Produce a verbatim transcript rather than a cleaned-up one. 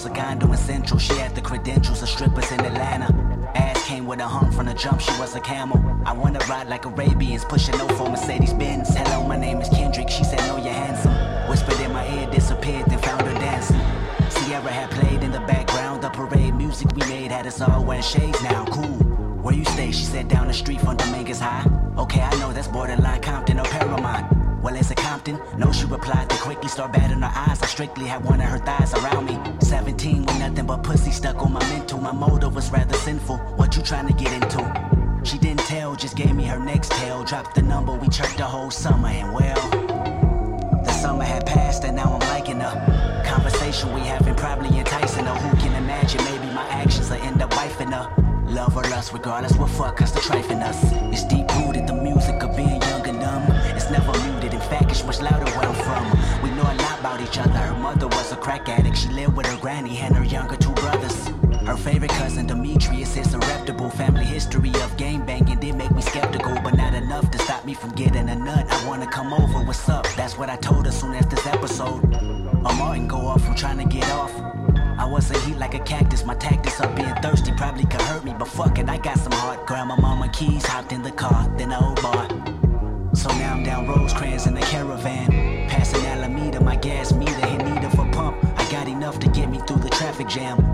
Segundo and Central. She had the credentials of strippers in Atlanta. Ass came with a hump from the jump, she was a camel. I wanna ride like Arabians, pushing no for Mercedes Benz. Hello, my name is Kendrick, she said no, you're handsome. Whispered in my ear, disappeared, then found her dancing. Sierra had played in the background, the parade music we made had us all wearing shades now, cool. Where you stay? She said down the street from Dominguez High. Okay, I know that's borderline Compton or Paramount. Well, is it Compton? No, she replied to quickly start batting her eyes. I strictly had one of her thighs around me. seventeen with nothing but pussy stuck on my mental. My motive was rather sinful. What you trying to get into? She didn't tell, just gave me her next tale. Dropped the number, we chirped the whole summer, and well, the summer had passed and now I'm liking her. Conversation we having probably enticing her. Who can imagine? Maybe my actions will end up wifing her. Love or lust, regardless what fuck us to trifling us. It's deep rooted, the music of being young and dumb. It's never muted, in fact it's much louder where I'm from. We know a lot about each other. Her mother was a crack addict. She lived with her granny and her younger two brothers. Her favorite cousin Demetrius is a reputable. Family history of game banging did make me skeptical, but not enough to stop me from getting a nut. I wanna come over, what's up? That's what I told her soon as this episode. A Martin go off, I'm trying to get off. I wasn't heat like a cactus, my tactics of being thirsty probably could hurt me, but fuck it, I got some heart. Grandma, mama, keys, hopped in the car, then the old bar. So now I'm down Rosecrans in the caravan, passing Alameda, my gas meter hit needle for pump. I got enough to get me through the traffic jam.